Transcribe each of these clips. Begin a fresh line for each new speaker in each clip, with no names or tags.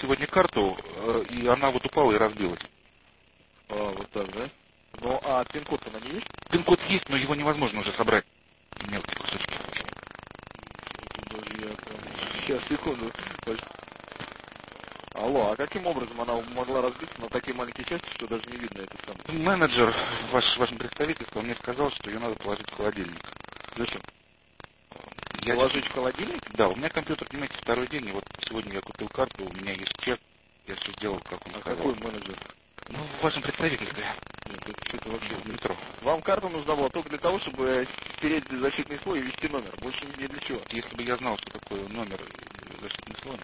сегодня карту, и она вот упала и разбилась.
Вот так, да? Ну, а пин-код на ней есть?
Пин-код есть, но его невозможно уже собрать в мелкие кусочки.
Даже я прям... Сейчас, секунду. Алло, а каким образом она могла разбиться на такие маленькие части, что даже не видно это самое?
Менеджер вашим представительством мне сказал, что ее надо положить в холодильник.
Зачем?
Я
Положить в холодильник?
Да, у меня компьютер, понимаете, второй день, и вот сегодня я купил карту, у меня есть чек, я все сделал, как он сказал.
Какой менеджер?
Ну, в вашем представительстве.
Нет, это вообще
В метро.
Вам карта нужна была только для того, чтобы стереть защитный слой и ввести номер. Больше ни для чего.
Если бы я знал, что такое номер защитный слой.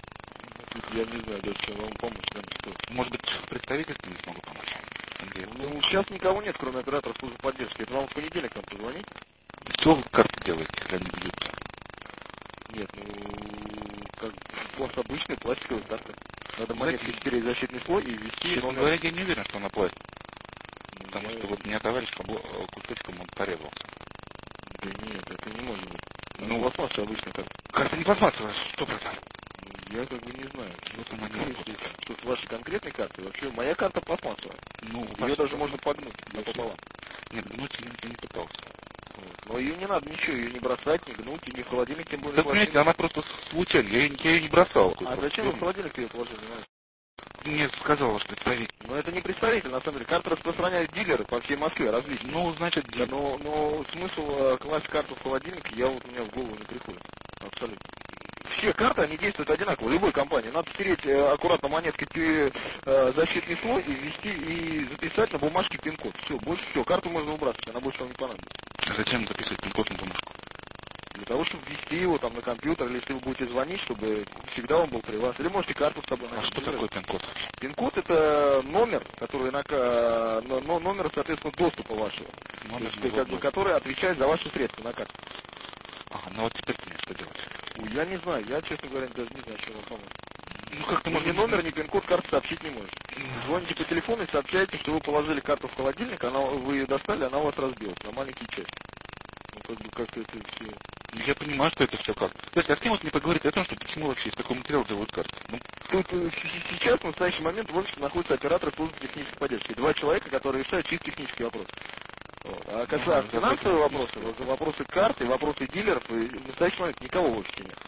Я не знаю, даже чем вам помочь, там что.
Может быть, в представительстве не смогу помочь?
Ну, сейчас никого нет, кроме оператора службы поддержки. Это вам в понедельник нам позвонить?
Что вы карты делаете, если они бьются?
Нет, ну, как у вас обычная пластиковая карта. Надо монеткой стереть защитный слой и ввести
Честно
номер.
говоря, я не уверен, что она платит. Потому что вот у меня товарищ кусочком он порезался.
Да нет, это не может быть.
Ну,
пластмассовая обычная карта.
Карта не пластмассовая, 100%.
Я как бы не знаю.
Вот она не
что с вашей конкретной картой. Вообще, моя карта пластмассовая.
Ну,
ее даже можно погнуть напополам.
Нет, гнуть я не пытался.
Вот. Но ее не надо ничего, ее не бросать, не гнуть, и не в холодильник, тем более.
Да, понимаете, она просто случайно, я ее не бросал.
А зачем вы в холодильник ее положили?
Мне сказал ваш представитель.
Но это не представитель, на самом деле. Карты распространяют дилеры по всей Москве, различные.
Ну, значит,
да, но смысл класть карту в холодильник, у меня в голову не приходит. Абсолютно. Все карты, они действуют одинаково, любой компании. Надо стереть аккуратно монеткой защитный слой и ввести, и записать на бумажке пин-код. Все, больше все. Карту можно убрать, она больше вам не понадобится.
А зачем записывать пин-код на бумажку?
Для того, чтобы ввести его там на компьютер, или если вы будете звонить, чтобы всегда он был при вас. Или можете карту с собой носить.
А что такое пин-код?
Пин-код это номер, который номер, соответственно, доступа вашего.
Номер,
который отвечает за ваши средства на карте.
Ага, ну вот теперь мне что делать?
Я не знаю, я, честно говоря, даже не знаю, что вам помочь.
Ну как-то
ни номер, ни пин-код карты сообщить не можете. Звоните по телефону и сообщаете, что вы положили карту в холодильник, вы ее достали, она у вас разбилась на маленькие части. Ну как-то это все...
Я понимаю, что это все как. Кстати, а с кем вот мне поговорить о том, что почему вообще из такого материала делают карты? Ну,
тут сейчас, в настоящий момент, в офисе находится оператор службы технической поддержки. 2 человека, которые решают чисто технические вопросы. А касается финансовые вопросы карты, вопросы дилеров, в настоящий момент никого в офисе нет.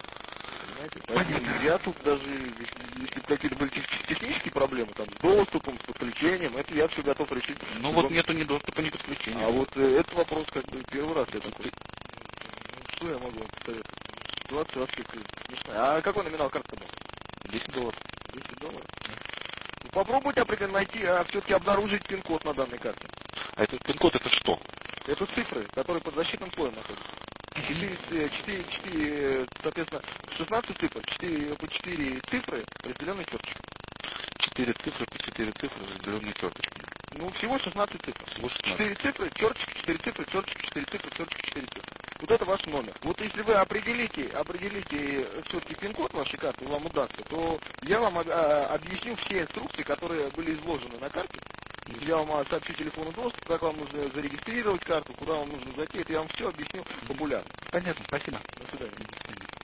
Поэтому я тут даже, если какие-то были технические проблемы, там, с доступом, с подключением, это я все готов решить.
Ну вот нету ни доступа, ни подключения.
А вот этот вопрос, как бы, первый раз я такой. Что я могу вам посоветовать? Ситуация вообще смешная. А какой номинал карты был?
$10.
$10? Ну, попробуйте найти, все-таки обнаружить пин-код на данной карте.
А этот пин-код это что?
Это цифры, которые под защитным слоем находятся. 4, соответственно, 16 цифр, 4 цифры, разделенные черточками.
4 цифры по 4 цифры, разделенные черточками.
Ну, всего 16 цифр.
Всего 16.
4 цифры, черточки, 4 цифры, черточки, 4 цифры, черточки, 4 цифры. Вот это ваш номер. Вот если вы определите все-таки пин-код вашей карты, и вам удастся, то я вам объясню все инструкции, которые были изложены на карте. Я вам сообщу телефонный доступ, как вам нужно зарегистрировать карту, куда вам нужно зайти. Это я вам все объясню популярно.
Понятно, спасибо.
До свидания.